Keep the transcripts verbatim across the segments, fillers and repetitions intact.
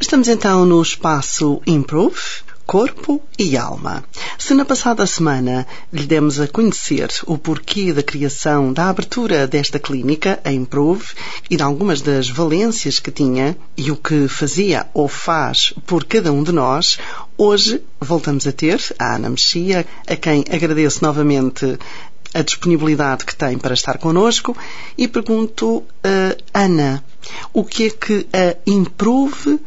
Estamos então no espaço Improve, Corpo e Alma. Se na passada semana lhe demos a conhecer o porquê da criação, da abertura desta clínica, a Improve, e de algumas das valências que tinha e o que fazia ou faz por cada um de nós, hoje voltamos a ter a Ana Mexia, a quem agradeço novamente a disponibilidade que tem para estar connosco, e pergunto, uh, Ana, o que é que a Improve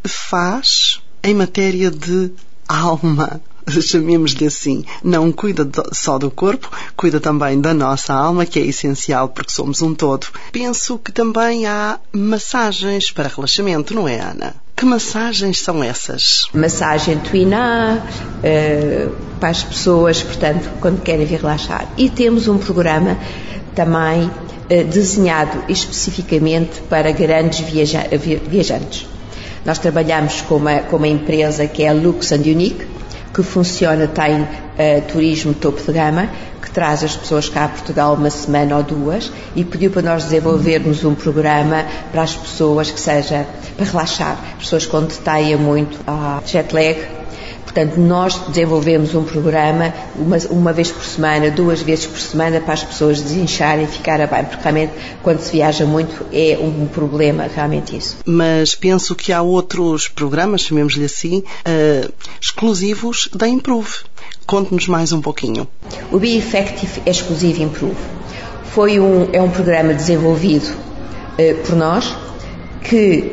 faz em matéria de alma? Chamemos-lhe assim. Não cuida só do corpo, cuida também da nossa alma, que é essencial porque somos um todo. Penso que também há massagens para relaxamento, não é, Ana? Que massagens são essas? Massagem Tuiná, uh, para as pessoas, portanto, quando querem vir relaxar. E temos um programa também uh, desenhado especificamente para grandes viaja- viajantes. Nós trabalhamos com uma, com uma empresa que é a Lux and Unique, que funciona, tem uh, turismo topo de gama, que traz as pessoas cá a Portugal uma semana ou duas, e pediu para nós desenvolvermos um programa para as pessoas que seja para relaxar, pessoas com detaia muito a jet lag. Portanto, nós desenvolvemos um programa uma, uma vez por semana, duas vezes por semana, para as pessoas desincharem e ficarem bem, porque realmente quando se viaja muito é um problema, realmente isso. Mas penso que há outros programas, chamemos-lhe assim, uh, exclusivos da Improve. Conte-nos mais um pouquinho. O Be Effective é exclusivo Improve. Foi um, é um programa desenvolvido uh, por nós, que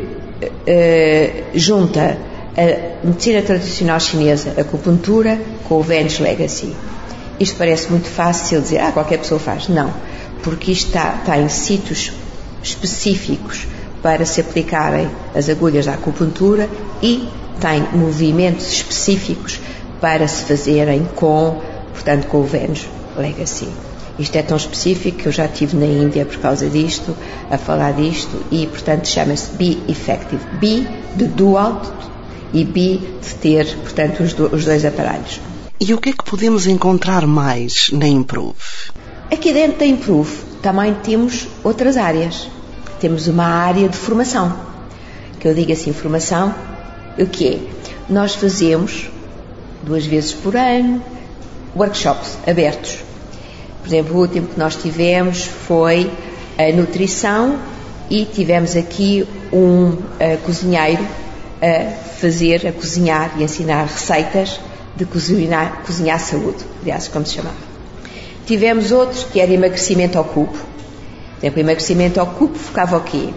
uh, junta a medicina tradicional chinesa, a acupuntura, com o Venus Legacy. Isto parece muito fácil dizer, ah, qualquer pessoa faz. Não, porque isto está, está em sítios específicos para se aplicarem as agulhas da acupuntura, e tem movimentos específicos para se fazerem com, portanto, com o Venus Legacy. Isto é tão específico que eu já estive na Índia por causa disto, a falar disto, e, portanto, chama-se Be Effective. Be de dual, e B de ter, portanto, os, do, os dois aparelhos. E o que é que podemos encontrar mais na Improve? Aqui dentro da Improve também temos outras áreas. Temos uma área de formação, que eu digo assim, formação, o que é? Nós fazemos, duas vezes por ano, workshops abertos. Por exemplo, o último que nós tivemos foi a nutrição, e tivemos aqui um uh, cozinheiro a fazer, a cozinhar e ensinar receitas de cozinhar, cozinhar saúde, aliás, como se chamava. Tivemos outros que era emagrecimento ao cubo. Por exemplo, emagrecimento ao cubo focava o quê?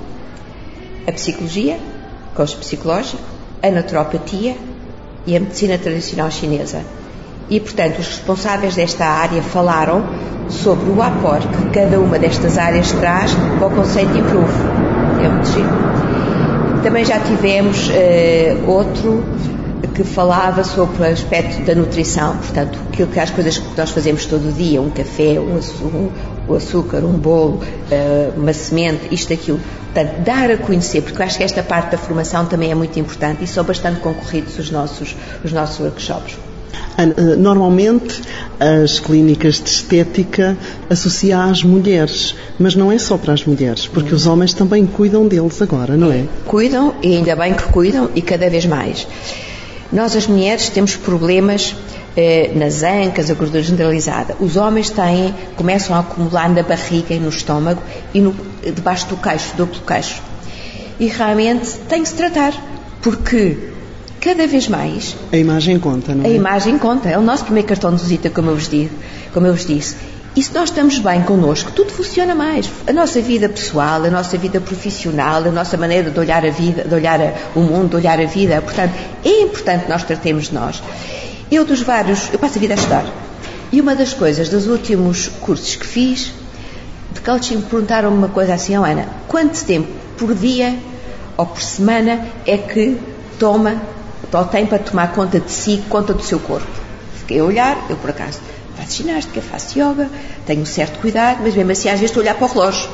A psicologia, coach psicológico, a naturopatia e a medicina tradicional chinesa. E, portanto, os responsáveis desta área falaram sobre o aporte que cada uma destas áreas traz para o conceito de Improve. É muito giro. Também já tivemos uh, outro que falava sobre o aspecto da nutrição, portanto, aquilo que as coisas que nós fazemos todo o dia, um café, um açúcar, um, açúcar, um bolo, uh, uma semente, isto, aquilo. Portanto, dar a conhecer, porque eu acho que esta parte da formação também é muito importante, e são bastante concorridos os nossos, os nossos workshops. Normalmente as clínicas de estética associam às mulheres, mas não é só para as mulheres, porque os homens também cuidam deles agora, não é? Cuidam, e ainda bem que cuidam, e cada vez mais. Nós, as mulheres, temos problemas eh, nas ancas, a gordura generalizada. Os homens têm, começam a acumular na barriga e no estômago e no, debaixo do queixo, duplo queixo. E realmente tem que se tratar, porque cada vez mais a imagem conta, não é? A imagem conta, é o nosso primeiro cartão de visita, como eu vos digo, como eu vos disse. E se nós estamos bem connosco, tudo funciona mais. A nossa vida pessoal, a nossa vida profissional, a nossa maneira de olhar a vida, de olhar a, o mundo, de olhar a vida. Portanto, é importante que nós tratemos de nós. Eu, dos vários, eu passo a vida a estudar. E uma das coisas, dos últimos cursos que fiz de coaching, perguntaram-me uma coisa assim, oh, Ana, quanto tempo por dia ou por semana é que toma, ou tem para tomar conta de si, conta do seu corpo? Fiquei a olhar, eu por acaso faço ginástica, faço yoga, tenho um certo cuidado, mas mesmo assim às vezes estou a olhar para o relógio.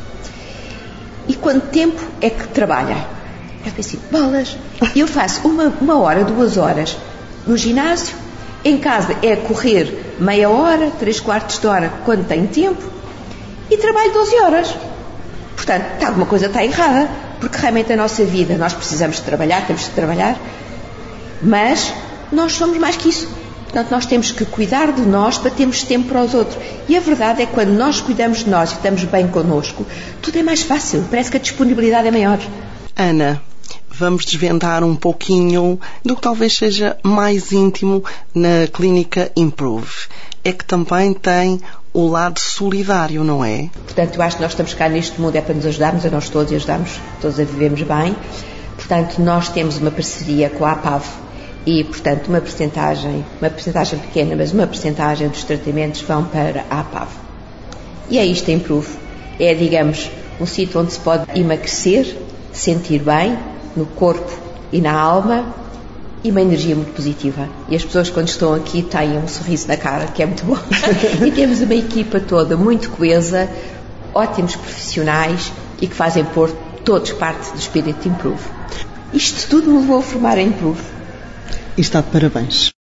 E quanto tempo é que trabalha? Eu pensei, bolas, eu faço uma, uma hora, duas horas no ginásio, em casa é correr meia hora, três quartos de hora quando tenho tempo, e trabalho doze horas. Portanto, alguma coisa está errada. porque realmente a nossa vida, nós precisamos de trabalhar, temos de trabalhar, mas nós somos mais que isso. Portanto, nós temos que cuidar de nós para termos tempo para os outros. E a verdade é que quando nós cuidamos de nós e estamos bem connosco, tudo é mais fácil, parece que a disponibilidade é maior. Ana, vamos desvendar um pouquinho do que talvez seja mais íntimo na Clínica Improve. É que também tem o lado solidário, não é? Portanto, eu acho que nós estamos cá neste mundo é para nos ajudarmos, a nós todos, e ajudarmos todos a vivermos bem. Portanto, nós temos uma parceria com a APAV e, portanto, uma percentagem, uma percentagem pequena, mas uma percentagem dos tratamentos vão para a APAV. E é isto a Improve. É, digamos, um sítio onde se pode emagrecer, sentir bem, no corpo e na alma, e uma energia muito positiva. E as pessoas, quando estão aqui, têm um sorriso na cara, que é muito bom. E temos uma equipa toda muito coesa, ótimos profissionais e que fazem pôr todos parte do espírito de Improve. Isto tudo me levou a formar a Improve. E está de parabéns.